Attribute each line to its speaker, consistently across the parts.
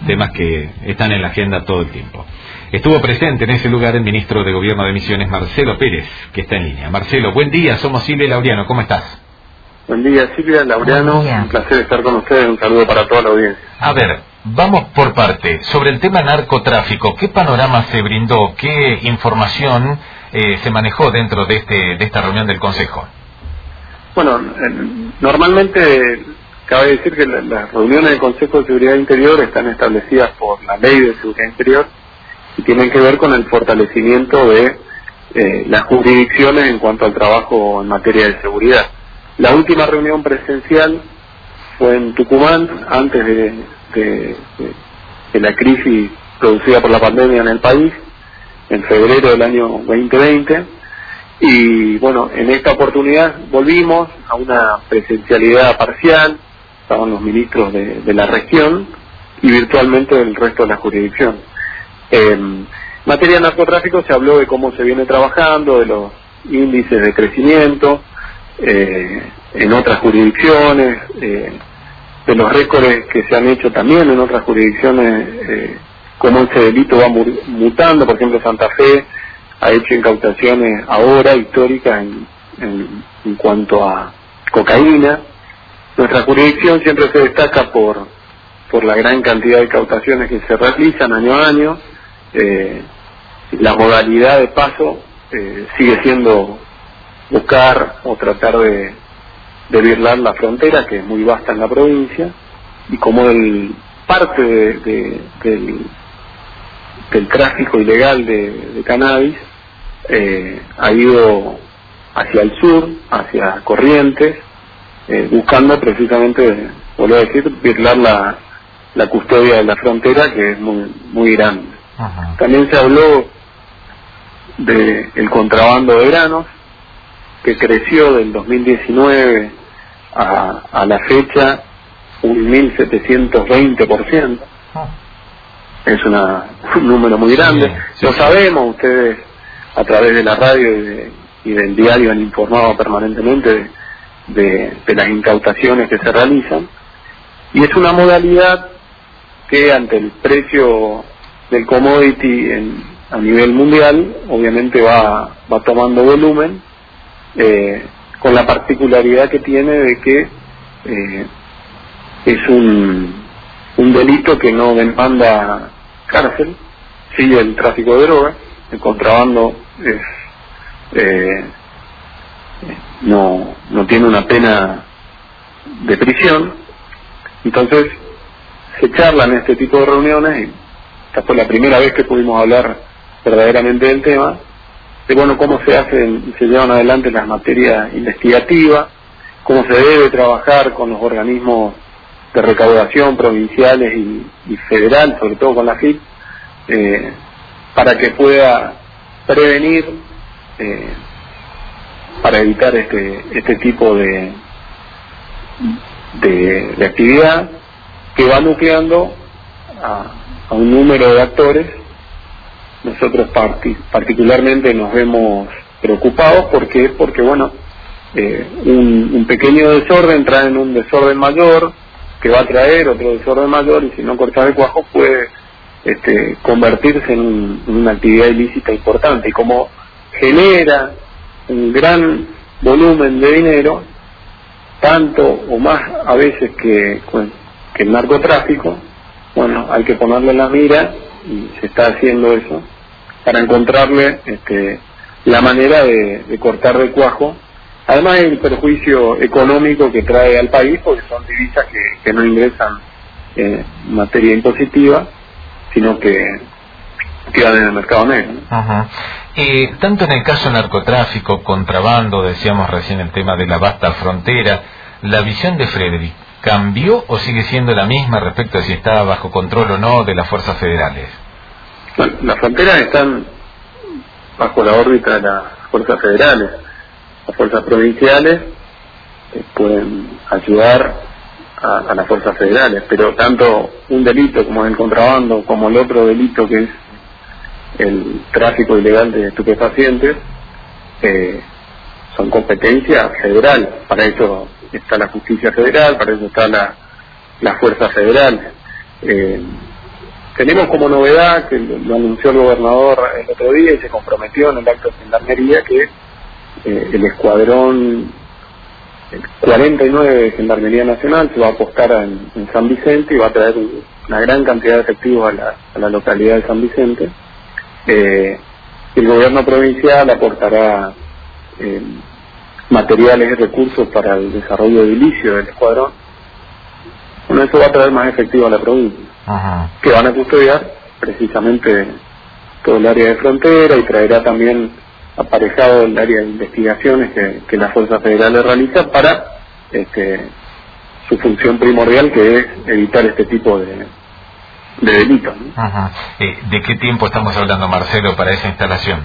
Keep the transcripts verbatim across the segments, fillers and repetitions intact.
Speaker 1: temas que están en la agenda todo el tiempo. Estuvo presente en ese lugar el ministro de Gobierno de Misiones, Marcelo Pérez, que está en línea. Marcelo, buen día, somos Silvia y Laureano, ¿cómo estás?
Speaker 2: Buen día, Silvia, Laureano, un placer estar con ustedes, un saludo para toda la audiencia.
Speaker 1: A ver, vamos por parte. Sobre el tema narcotráfico, ¿qué panorama se brindó? ¿Qué información eh, se manejó dentro de, este, de esta reunión del Consejo?
Speaker 2: Bueno, eh, normalmente cabe decir que la, las reuniones del Consejo de Seguridad Interior están establecidas por la Ley de Seguridad Interior y tienen que ver con el fortalecimiento de eh, las jurisdicciones en cuanto al trabajo en materia de seguridad. La última reunión presencial fue en Tucumán, antes de, de, de, de la crisis producida por la pandemia en el país, en febrero del año veinte veinte, y bueno, en esta oportunidad volvimos a una presencialidad parcial, estaban los ministros de, de la región y virtualmente del resto de la jurisdicción. En materia de narcotráfico se habló de cómo se viene trabajando, de los índices de crecimiento, Eh, en otras jurisdicciones, eh, de los récords que se han hecho también en otras jurisdicciones, eh, cómo ese delito va mutando. Por ejemplo, Santa Fe ha hecho incautaciones ahora históricas en, en, en cuanto a cocaína. Nuestra jurisdicción siempre se destaca por, por la gran cantidad de incautaciones que se realizan año a año. Eh, la modalidad de paso eh, sigue siendo buscar o tratar de, de birlar la frontera, que es muy vasta en la provincia, y como el parte de, de, del, del tráfico ilegal de, de cannabis eh, ha ido hacia el sur, hacia Corrientes, eh, buscando precisamente, vuelvo a decir, birlar la, la custodia de la frontera, que es muy, muy grande. Ajá. También se habló del contrabando de granos, que creció del dos mil diecinueve a, a la fecha un mil setecientos veinte por ciento. Es una, un número muy grande. Sí, sí, Lo sabemos, ustedes a través de la radio y, de, y del diario han informado permanentemente de, de, de las incautaciones que se realizan. Y es una modalidad que ante el precio del commodity en, a nivel mundial, obviamente va, va tomando volumen. Eh, con la particularidad que tiene de que eh, es un, un delito que no demanda cárcel, sigue el tráfico de drogas, el contrabando es eh, no, no tiene una pena de prisión. Entonces se charlan este tipo de reuniones, y esta fue la primera vez que pudimos hablar verdaderamente del tema, de bueno, cómo se hacen, se llevan adelante las materias investigativas, cómo se debe trabajar con los organismos de recaudación provinciales y, y federal, sobre todo con la F I P, eh, para que pueda prevenir, eh, para evitar este este tipo de, de, de actividad que va nucleando a, a un número de actores. Nosotros partic particularmente nos vemos preocupados porque porque bueno eh, un, un pequeño desorden trae en un desorden mayor que va a traer otro desorden mayor, y si no cortas el cuajo puede este, convertirse en, un, en una actividad ilícita importante, y como genera un gran volumen de dinero, tanto o más a veces que, que el narcotráfico, bueno, hay que ponerle la mira, y se está haciendo eso, para encontrarle este, la manera de, de cortar de cuajo, además del perjuicio económico que trae al país, porque son divisas que, que no ingresan en materia impositiva, sino que quedan en el mercado negro, ¿no?
Speaker 1: Ajá. Eh, tanto en el caso narcotráfico, contrabando, decíamos recién el tema de la vasta frontera, ¿la visión de Frederick cambió o sigue siendo la misma respecto a si está bajo control o no de las fuerzas federales?
Speaker 2: Bueno, las fronteras están bajo la órbita de las fuerzas federales. Las fuerzas provinciales eh, pueden ayudar a, a las fuerzas federales, pero tanto un delito como el contrabando, como el otro delito que es el tráfico ilegal de estupefacientes, eh, son competencia federal. Para eso está la justicia federal, para eso está la, la fuerza federal. Eh, tenemos como novedad, que lo, lo anunció el gobernador el otro día y se comprometió en el acto de gendarmería, que eh, el escuadrón cuarenta y nueve de Gendarmería Nacional se va a apostar en, en San Vicente y va a traer una gran cantidad de efectivos a la, a la localidad de San Vicente. Eh, el gobierno provincial aportará eh, materiales y recursos para el desarrollo edilicio del escuadrón. Bueno, eso va a traer más efectivo a la provincia,
Speaker 1: Ajá.
Speaker 2: que van a custodiar precisamente todo el área de frontera y traerá también aparejado el área de investigaciones que, que la Fuerza Federal realiza para este, su función primordial, que es evitar este tipo de, de delitos, ¿no?
Speaker 1: Ajá. Eh, ¿De qué tiempo estamos hablando, Marcelo, para esa instalación?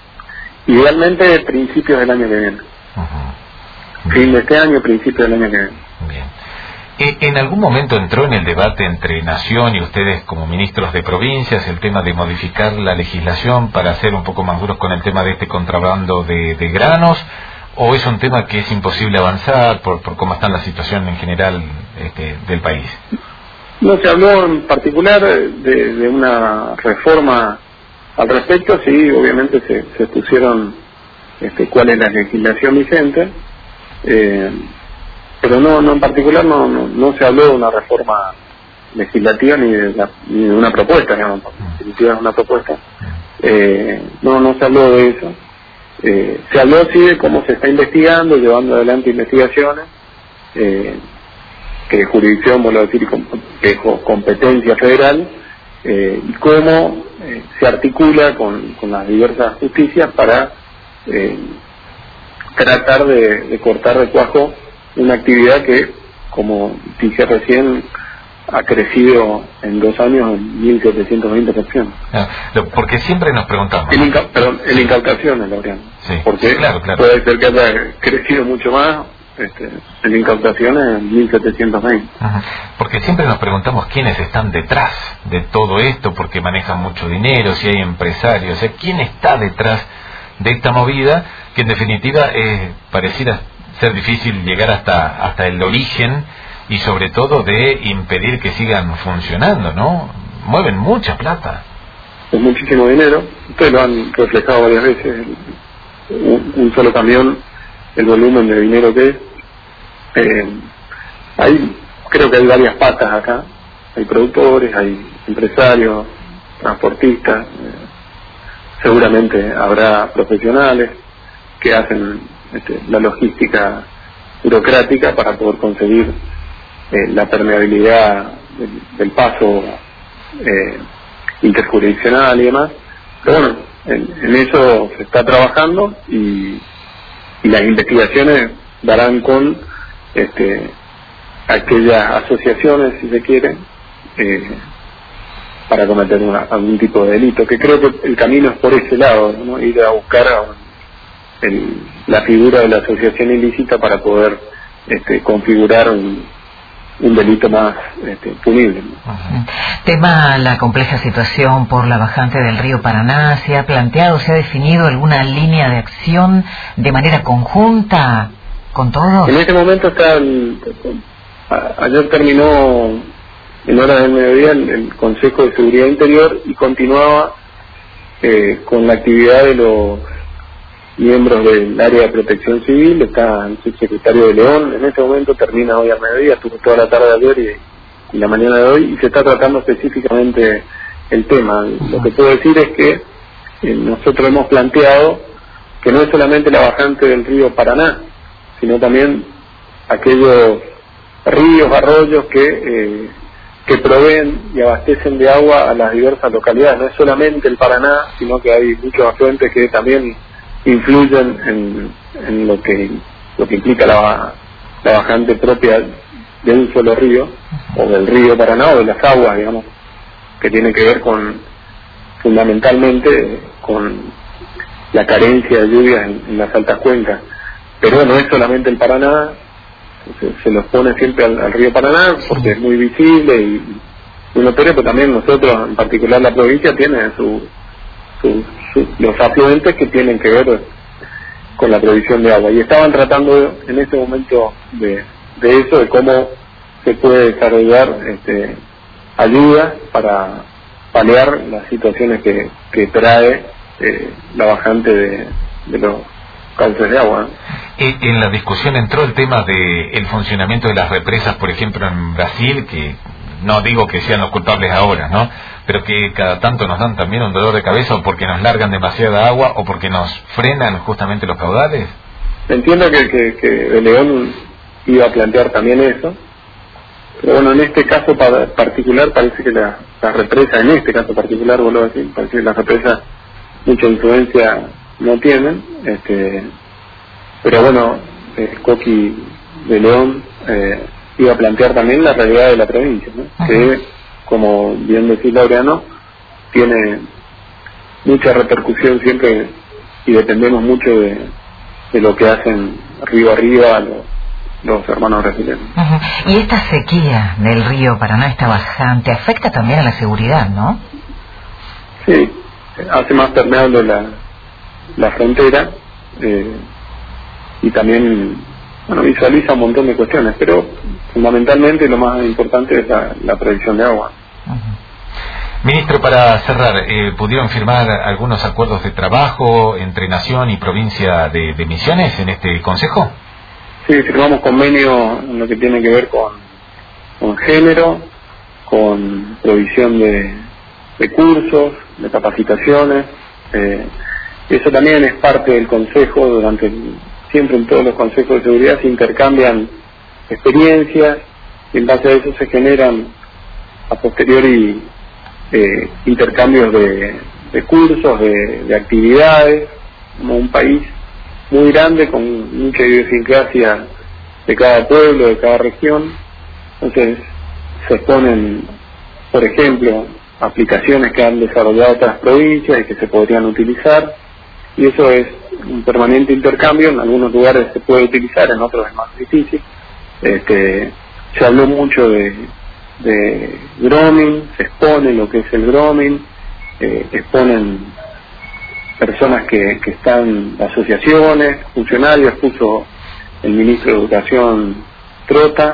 Speaker 2: Idealmente principios del año que viene.
Speaker 1: Ajá.
Speaker 2: Fin de este año, principios del año que viene.
Speaker 1: Bien. ¿En algún momento entró en el debate entre Nación y ustedes como ministros de provincias el tema de modificar la legislación para ser un poco más duros con el tema de este contrabando de, de granos? ¿O es un tema que es imposible avanzar por, por cómo está la situación en general este, del país?
Speaker 2: No se habló en particular de, de una reforma al respecto, sí, obviamente se, se pusieron este, cuál es la legislación vigente, eh, pero no, no en particular no, no, no se habló de una reforma legislativa ni de, la, ni de una propuesta, digamos, porque en definitiva es una propuesta. Eh, no, no se habló de eso. Eh, se habló sí de cómo se está investigando, llevando adelante investigaciones, eh, que jurisdicción, vuelvo a decir, que es competencia federal, eh, y cómo eh, se articula con, con las diversas justicias para eh, tratar de, de cortar de cuajo una actividad que, como dije recién, ha crecido en dos años en mil setecientos veinte por ciento.
Speaker 1: Ah, porque siempre nos preguntamos...
Speaker 2: En inca perdón, en incautaciones, Laureano.
Speaker 1: Sí,
Speaker 2: porque
Speaker 1: sí, claro, claro.
Speaker 2: Puede ser que haya crecido mucho más este, en incautaciones en mil setecientos veinte.
Speaker 1: Ajá. Porque siempre nos preguntamos quiénes están detrás de todo esto, porque manejan mucho dinero, si hay empresarios, o sea, quién está detrás de esta movida, que en definitiva eh, pareciera ser difícil llegar hasta hasta el origen y sobre todo de impedir que sigan funcionando, ¿no? Mueven mucha plata.
Speaker 2: Es muchísimo dinero. Ustedes lo han reflejado varias veces. Un, un solo camión, el volumen de dinero que es. Eh, hay, creo que hay varias patas acá. Hay productores, hay empresarios, transportistas. Eh, seguramente habrá profesionales que hacen este, la logística burocrática para poder conseguir eh, la permeabilidad del, del paso eh, interjurisdiccional y demás. Pero bueno, en, en eso se está trabajando y, y las investigaciones darán con este, aquellas asociaciones, si se quiere, eh, para cometer una, algún tipo de delito, que creo que el camino es por ese lado, ¿no? Ir a buscar a un, el, la figura de la asociación ilícita para poder este, configurar un, un delito más este, punible, ¿no?
Speaker 3: Uh-huh. Tema la compleja situación por la bajante del río Paraná. ¿Se ha planteado, se ha definido alguna línea de acción de manera conjunta con todos?
Speaker 2: En este momento está el, a, ayer terminó en horas del mediodía el, el Consejo de Seguridad Interior y continuaba eh, con la actividad de los miembros del área de protección civil. Está el subsecretario de León, en este momento termina hoy al mediodía, estuvo toda la tarde de ayer y, y la mañana de hoy, y se está tratando específicamente el tema. Lo que puedo decir es que eh, nosotros hemos planteado que no es solamente la bajante del río Paraná, sino también aquellos ríos, arroyos que eh, que proveen y abastecen de agua a las diversas localidades. No es solamente el Paraná, sino que hay muchos afluentes que también influyen en, en lo que lo que implica la, la bajante propia de un solo río, o del río Paraná, o de las aguas, digamos, que tiene que ver con fundamentalmente con la carencia de lluvias en, en las altas cuencas. Pero no es solamente el Paraná, se, se los pone siempre al, al río Paraná porque es muy visible y, y notorio, pero también nosotros, en particular la provincia, tiene su, su, su, los afluentes que tienen que ver con la provisión de agua. Y estaban tratando en este momento de, de eso, de cómo se puede desarrollar este, ayuda para, paliar las situaciones que, que trae eh, la bajante de, de los cauces de agua.
Speaker 1: En la discusión entró el tema de el funcionamiento de las represas, por ejemplo en Brasil, que no digo que sean los culpables ahora, ¿no? Pero que cada tanto nos dan también un dolor de cabeza, o porque nos largan demasiada agua o porque nos frenan justamente los caudales.
Speaker 2: Entiendo que, que, que de León iba a plantear también eso, pero bueno, en este caso particular parece que la, la represa, en este caso particular, vuelvo a decir, parece que las represas mucha influencia no tienen, este, pero bueno, eh, Coqui de León eh, iba a plantear también la realidad de la provincia, ¿no? Que, como bien decía Laureano, tiene mucha repercusión siempre y dependemos mucho de, de lo que hacen río arriba los, los hermanos brasileños.
Speaker 3: Uh-huh. Y esta sequía del río Paraná, esta bajante, afecta también a la seguridad, ¿no?
Speaker 2: Sí, hace más permeable la, la frontera eh, y también, bueno, visualiza un montón de cuestiones, pero fundamentalmente lo más importante es la, la provisión de agua.
Speaker 1: Uh-huh. Ministro, para cerrar, eh, ¿pudieron firmar algunos acuerdos de trabajo entre Nación y provincia de, de Misiones en este consejo?
Speaker 2: Sí, firmamos convenio en lo que tiene que ver con, con género, con provisión de, de cursos, de capacitaciones. Eh, eso también es parte del consejo. Durante el, siempre en todos los consejos de seguridad se intercambian experiencias y en base a eso se generan a posteriori eh, intercambios de, de cursos, de, de actividades, como un país muy grande con mucha idiosincrasia de cada pueblo, de cada región. Entonces se exponen, por ejemplo, aplicaciones que han desarrollado otras provincias y que se podrían utilizar, y eso es un permanente intercambio. En algunos lugares se puede utilizar, en otros es más difícil. Este, se habló mucho de, de grooming, se expone lo que es el grooming, eh, exponen personas que, que están, asociaciones, funcionarios, puso el ministro de Educación Trota,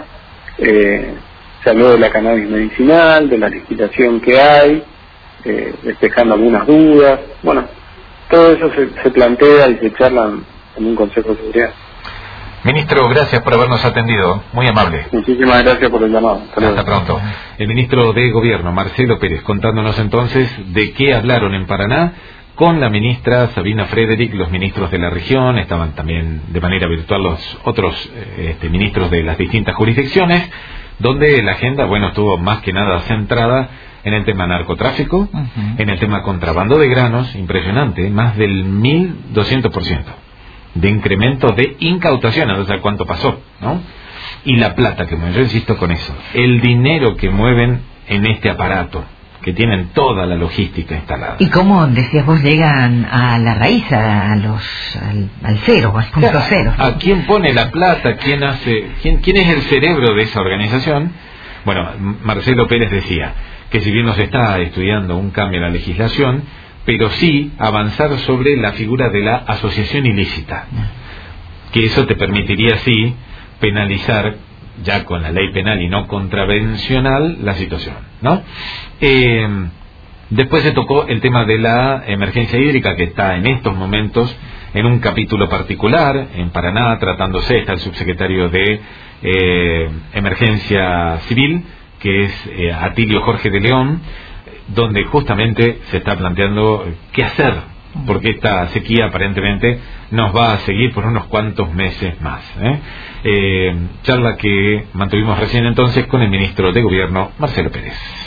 Speaker 2: eh, se habló de la cannabis medicinal, de la legislación que hay, eh, despejando algunas dudas. Bueno, todo eso se, se plantea y se charla en un Consejo de Seguridad.
Speaker 1: Ministro, gracias por habernos atendido, muy amable.
Speaker 2: Muchísimas gracias por el llamado.
Speaker 1: Hasta, Hasta pronto. El ministro de Gobierno, Marcelo Pérez, contándonos entonces de qué hablaron en Paraná con la ministra Sabina Frederick, los ministros de la región, estaban también de manera virtual los otros eh, este, ministros de las distintas jurisdicciones, donde la agenda, bueno, estuvo más que nada centrada en el tema narcotráfico, uh-huh. en el tema contrabando de granos, impresionante, más del mil doscientos por ciento de incremento de incautación, a ver cuánto pasó, ¿no? Y la plata que mueven, yo insisto con eso, el dinero que mueven en este aparato, que tienen toda la logística instalada.
Speaker 3: Y cómo, decías vos, llegan a la raíz, a los al, al cero, al punto claro, cero.
Speaker 1: ¿A quién pone la plata? ¿Quién hace? ¿Quién, quién es el cerebro de esa organización? Bueno, Marcelo Pérez decía que si bien no se está estudiando un cambio en la legislación, pero sí avanzar sobre la figura de la asociación ilícita, que eso te permitiría sí penalizar ya con la ley penal y no contravencional la situación, ¿no? Eh, después se tocó el tema de la emergencia hídrica, que está en estos momentos en un capítulo particular en Paraná tratándose. Está el subsecretario de eh, emergencia civil, que es eh, Atilio Jorge de León, donde justamente se está planteando qué hacer, porque esta sequía aparentemente nos va a seguir por unos cuantos meses más, ¿eh? Eh, charla que mantuvimos recién entonces con el ministro de Gobierno, Marcelo Pérez.